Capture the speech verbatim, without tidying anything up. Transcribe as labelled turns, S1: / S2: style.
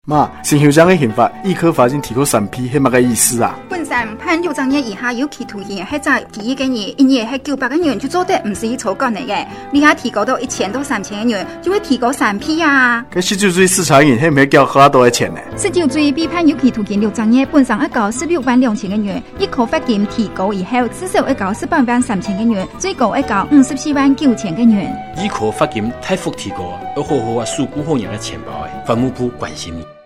S1: 妈，新修章的刑罚，一颗罚金提高三批，迄乜个意思啊？
S2: 本身判六十年以下有期徒刑，迄在第一个月一年係九百個元就做得唔是去抽干嚟嘅，你下提高到一千到三千個元，就會提高三批啊！
S1: 佢十九歲四查人，係唔係交好多嘅錢呢？
S2: 十九歲被判有期徒刑六十年，本身一交十六萬兩千個元，一口罰金提高以後，至少一交十八萬三千個元，最高一交五十四萬九千個元。
S3: 一口罰金大幅提高，要好好啊，守護好人嘅錢包嘅，法務部關心你。